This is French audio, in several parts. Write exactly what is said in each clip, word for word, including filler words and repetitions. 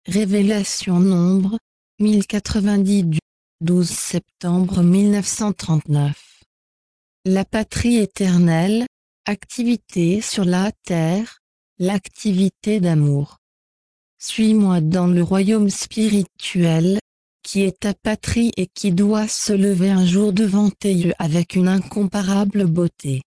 Révélation Nombre, mille quatre-vingt-dix du douze septembre mille neuf cent trente-neuf. La patrie éternelle, activité sur la terre, l'activité d'amour. Suis-moi dans le royaume spirituel, qui est ta patrie et qui doit se lever un jour devant tes yeux avec une incomparable beauté.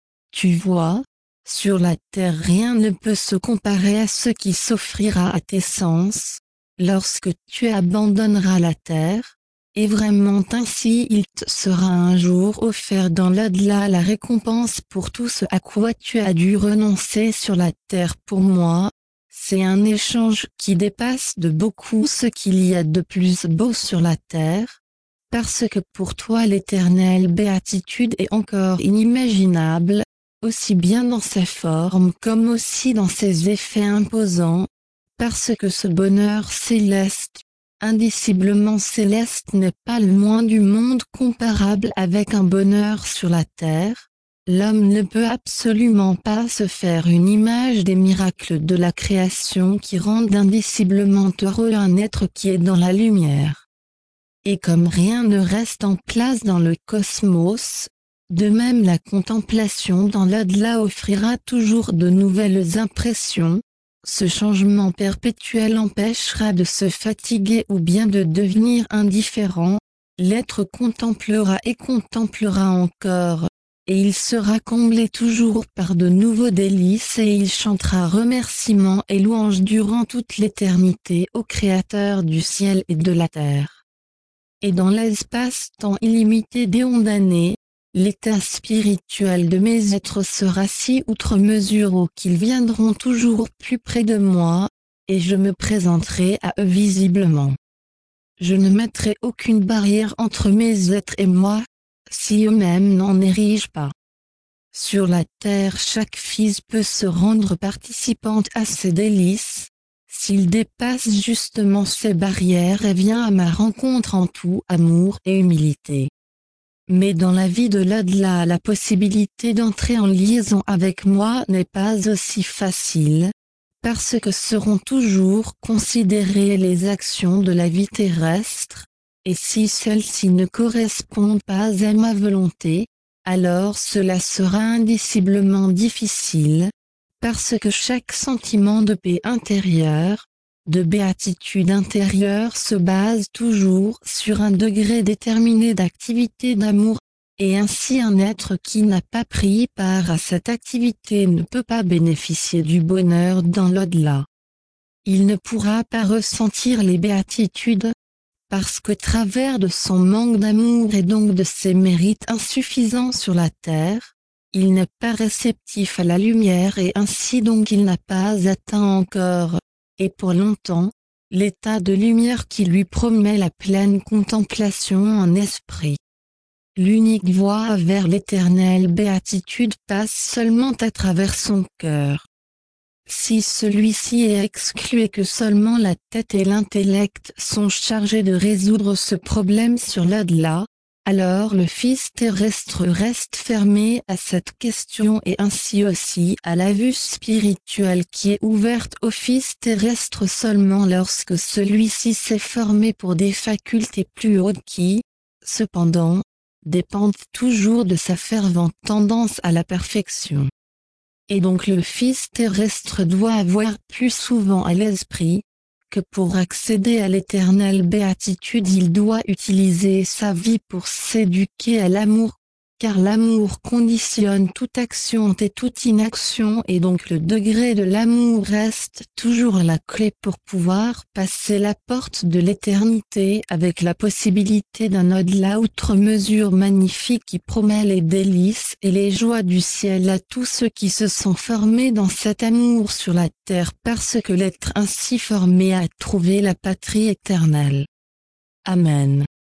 Tu vois, sur la terre rien ne peut se comparer à ce qui s'offrira à tes sens, lorsque tu abandonneras la terre, et vraiment ainsi il te sera un jour offert dans l'au-delà la récompense pour tout ce à quoi tu as dû renoncer sur la terre pour moi. C'est un échange qui dépasse de beaucoup ce qu'il y a de plus beau sur la terre, parce que pour toi l'éternelle béatitude est encore inimaginable, aussi bien dans sa forme comme aussi dans ses effets imposants, parce que ce bonheur céleste, indiciblement céleste, n'est pas le moins du monde comparable avec un bonheur sur la terre. L'homme ne peut absolument pas se faire une image des miracles de la création qui rendent indiciblement heureux un être qui est dans la lumière. Et comme rien ne reste en place dans le cosmos, de même la contemplation dans l'au-delà offrira toujours de nouvelles impressions. Ce changement perpétuel empêchera de se fatiguer ou bien de devenir indifférent. L'être contemplera et contemplera encore, et il sera comblé toujours par de nouveaux délices et il chantera remerciements et louanges durant toute l'éternité au Créateur du ciel et de la terre. Et dans l'espace-temps illimité d'éons d'années, l'état spirituel de mes êtres sera si outre mesure haut qu'ils viendront toujours plus près de moi, et je me présenterai à eux visiblement. Je ne mettrai aucune barrière entre mes êtres et moi, si eux-mêmes n'en érigent pas. Sur la terre chaque fils peut se rendre participante à ces délices, s'il dépasse justement ces barrières et vient à ma rencontre en tout amour et humilité. Mais dans la vie de l'au-delà la possibilité d'entrer en liaison avec moi n'est pas aussi facile, parce que seront toujours considérées les actions de la vie terrestre, et si celles-ci ne correspondent pas à ma volonté, alors cela sera indiciblement difficile, parce que chaque sentiment de paix intérieure, de béatitude intérieure se base toujours sur un degré déterminé d'activité d'amour, et ainsi un être qui n'a pas pris part à cette activité ne peut pas bénéficier du bonheur dans l'au-delà. Il ne pourra pas ressentir les béatitudes, parce que travers de son manque d'amour et donc de ses mérites insuffisants sur la terre, il n'est pas réceptif à la lumière et ainsi donc il n'a pas atteint encore, et pour longtemps, l'état de lumière qui lui promet la pleine contemplation en esprit. L'unique voie vers l'éternelle béatitude passe seulement à travers son cœur. Si celui-ci est exclu et que seulement la tête et l'intellect sont chargés de résoudre ce problème sur l'au-delà, alors le Fils terrestre reste fermé à cette question et ainsi aussi à la vue spirituelle qui est ouverte au Fils terrestre seulement lorsque celui-ci s'est formé pour des facultés plus hautes qui, cependant, dépendent toujours de sa fervente tendance à la perfection. Et donc le Fils terrestre doit avoir plus souvent à l'esprit, que pour accéder à l'éternelle béatitude il doit utiliser sa vie pour s'éduquer à l'amour, car l'amour conditionne toute action et toute inaction et donc le degré de l'amour reste toujours la clé pour pouvoir passer la porte de l'éternité avec la possibilité d'un au-delà outre mesure magnifique qui promet les délices et les joies du ciel à tous ceux qui se sont formés dans cet amour sur la terre parce que l'être ainsi formé a trouvé la patrie éternelle. Amen.